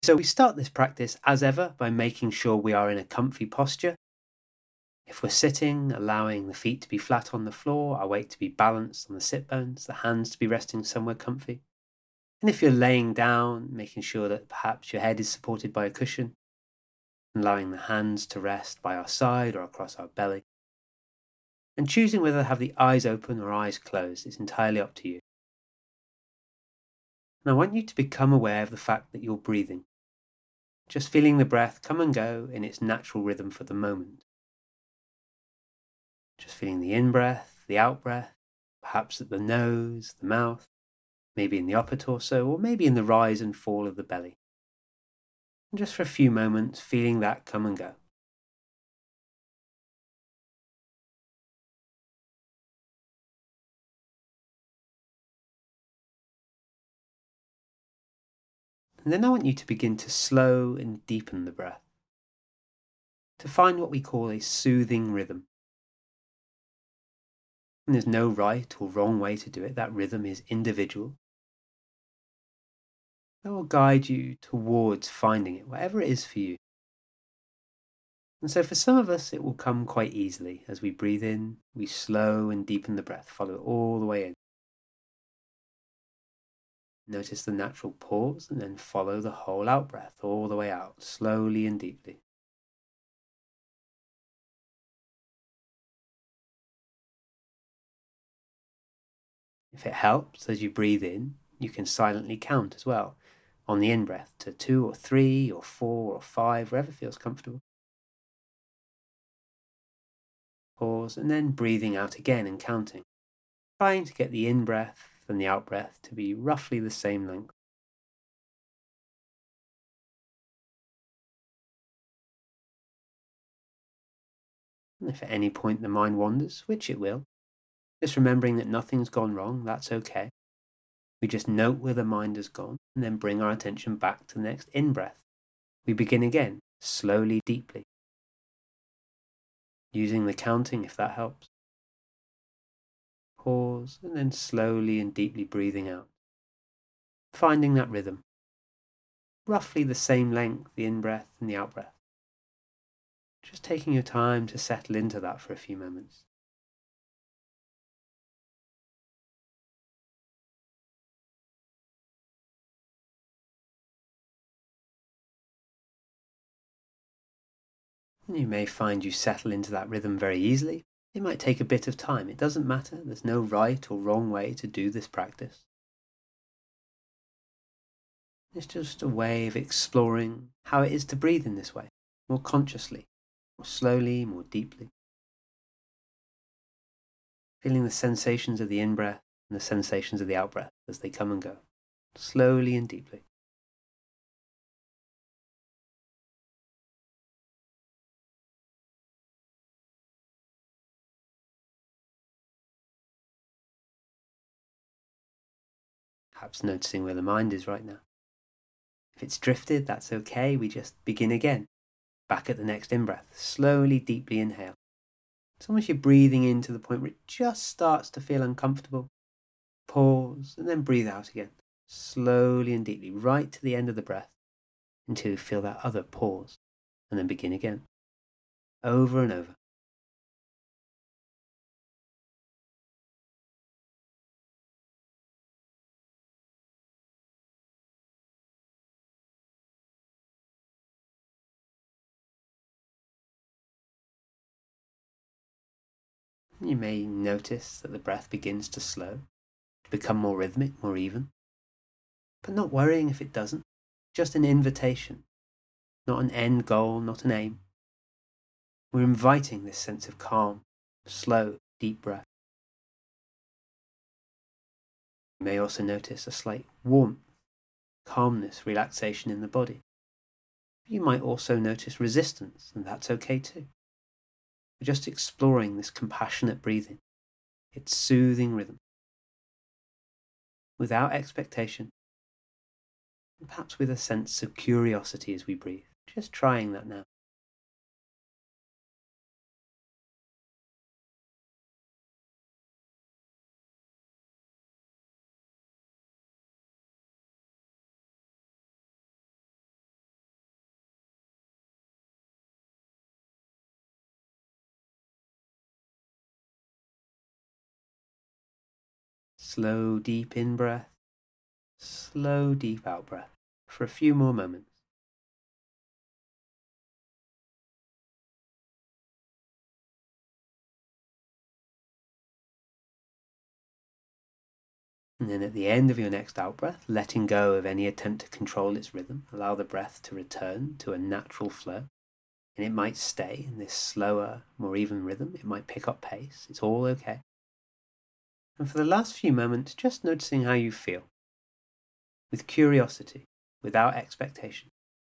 So we start this practice as ever by making sure we are in a comfy posture. If we're sitting, allowing the feet to be flat on the floor, our weight to be balanced on the sit bones, the hands to be resting somewhere comfy. And if you're laying down, making sure that perhaps your head is supported by a cushion, allowing the hands to rest by our side or across our belly. And choosing whether to have the eyes open or eyes closed is entirely up to you. And I want you to become aware of the fact that you're breathing, just feeling the breath come and go in its natural rhythm for the moment. Just feeling the in-breath, the out-breath, perhaps at the nose, the mouth, maybe in the upper torso, or maybe in the rise and fall of the belly. And just for a few moments, feeling that come and go. And then I want you to begin to slow and deepen the breath, to find what we call a soothing rhythm. And there's no right or wrong way to do it. That rhythm is individual. That will guide you towards finding it, whatever it is for you. And so for some of us, it will come quite easily. As we breathe in, we slow and deepen the breath, follow it all the way in. Notice the natural pause and then follow the whole out breath all the way out, slowly and deeply. If it helps, as you breathe in, you can silently count as well on the in-breath to 2 or 3 or 4 or 5, wherever feels comfortable. Pause and then breathing out again and counting, trying to get the in-breath and the out-breath to be roughly the same length. And if at any point the mind wanders, which it will, just remembering that nothing's gone wrong, that's okay. We just note where the mind has gone and then bring our attention back to the next in-breath. We begin again, slowly, deeply, using the counting if that helps. Pause and then slowly and deeply breathing out. Finding that rhythm, roughly the same length, the in-breath and the out-breath. Just taking your time to settle into that for a few moments. You may find you settle into that rhythm very easily. It might take a bit of time. It doesn't matter. There's no right or wrong way to do this practice. It's just a way of exploring how it is to breathe in this way, more consciously, more slowly, more deeply. Feeling the sensations of the in-breath and the sensations of the out-breath as they come and go, slowly and deeply. Perhaps noticing where the mind is right now. If it's drifted, that's okay. We just begin again. Back at the next in-breath. Slowly, deeply inhale. It's almost you're breathing in to the point where it just starts to feel uncomfortable. Pause and then breathe out again. Slowly and deeply, right to the end of the breath until you feel that other pause. And then begin again. Over and over. You may notice that the breath begins to slow, to become more rhythmic, more even. But not worrying if it doesn't. Just an invitation, not an end goal, not an aim. We're inviting this sense of calm, slow, deep breath. You may also notice a slight warmth, calmness, relaxation in the body. You might also notice resistance, and that's okay too. We're just exploring this compassionate breathing, its soothing rhythm, without expectation, and perhaps with a sense of curiosity as we breathe. Just trying that now. Slow, deep in-breath, slow, deep out-breath for a few more moments. And then at the end of your next out-breath, letting go of any attempt to control its rhythm, allow the breath to return to a natural flow. And it might stay in this slower, more even rhythm. It might pick up pace. It's all okay. And for the last few moments, just noticing how you feel, with curiosity, without expectation.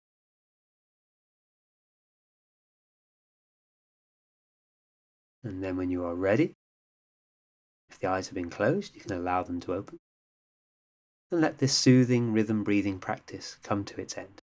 And then when you are ready, if the eyes have been closed, you can allow them to open. And let this soothing rhythm breathing practice come to its end.